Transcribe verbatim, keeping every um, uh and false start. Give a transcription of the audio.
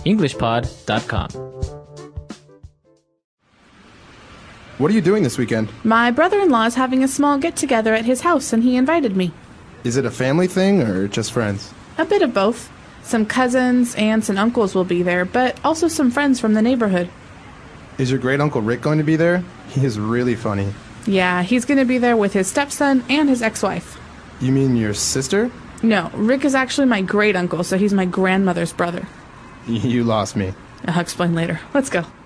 english pod dot com. What are you doing this weekend? My brother-in-law is having a small get-together at his house, and he invited me. Is it a family thing or just friends? A bit of both. Some cousins, aunts, and uncles will be there, but also some friends from the neighborhood. Is your great-uncle Rick going to be there? He is really funny. Yeah, he's going to be there with his stepson and his ex-wife. You mean your sister? No, Rick is actually my great-uncle, so he's my grandmother's brother. You lost me. I'll explain later. Let's go.